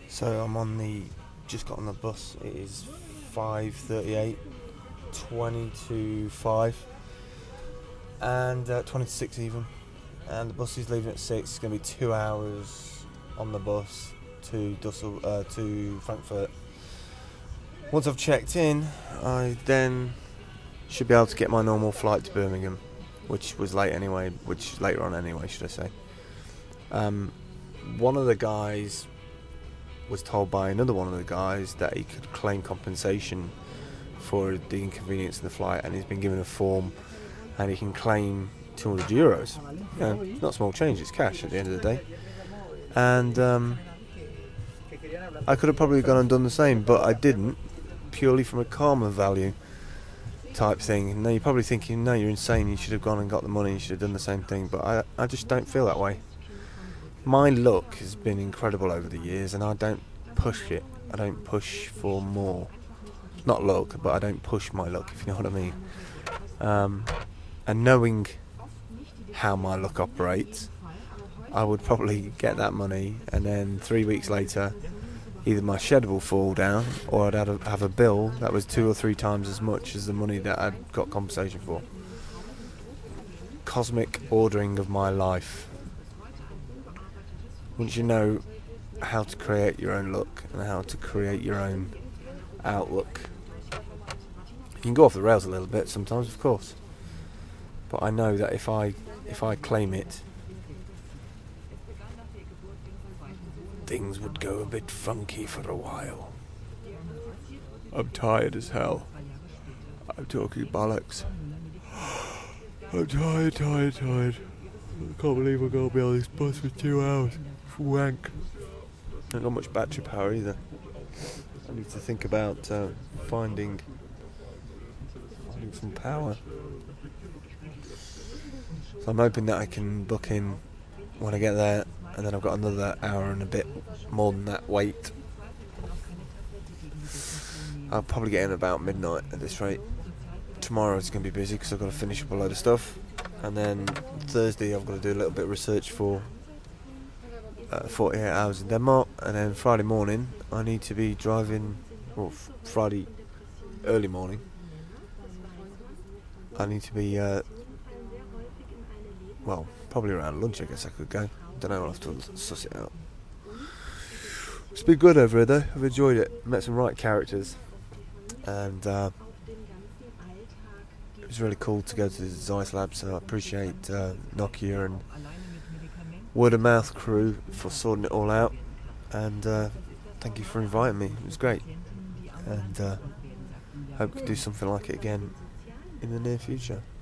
So I'm just got on the bus. It is 5:38, 20 to 5, and 20 to 6 even. And the bus is leaving at 6. It's going to be 2 hours on the bus to to Frankfurt. Once I've checked in, I then should be able to get my normal flight to Birmingham, which was later on anyway, should I say. One of the guys was told by another one of the guys that he could claim compensation for the inconvenience in the flight, and he's been given a form and he can claim €200. Not small change, it's cash at the end of the day. And I could have probably gone and done the same, but I didn't, purely from a karma value type thing. Now you're probably thinking, no, you're insane, you should have gone and got the money, you should have done the same thing, but I just don't feel that way. My luck has been incredible over the years, and I don't push it. I don't push for more. Not luck, but I don't push my luck, if you know what I mean. And knowing how my luck operates, I would probably get that money, and then 3 weeks later, either my shed will fall down, or I'd have a bill that was 2 or 3 times as much as the money that I'd got compensation for. Cosmic ordering of my life. Once you know how to create your own luck and how to create your own outlook, you can go off the rails a little bit sometimes, of course. But I know that if I claim it, things would go a bit funky for a while. I'm tired as hell. I'm talking bollocks. I'm tired. I can't believe I'm going to be on this bus for 2 hours. Wank. I haven't got much battery power either. I need to think about finding some power. So I'm hoping that I can book in when I get there, and then I've got another hour and a bit more than that wait. I'll probably get in about midnight at this rate. Tomorrow it's going to be busy because I've got to finish up a load of stuff, and then Thursday I've got to do a little bit of research for 48 hours in Denmark, and then Friday morning I need to be driving, Friday early morning I need to be probably around lunch I guess I could go. Don't know, I'll have to suss it out. It's been good over here though, I've enjoyed it, met some right characters, and it was really cool to go to the Zeiss Lab, so I appreciate Nokia and word of mouth crew for sorting it all out, and thank you for inviting me, it was great, and hope to do something like it again in the near future.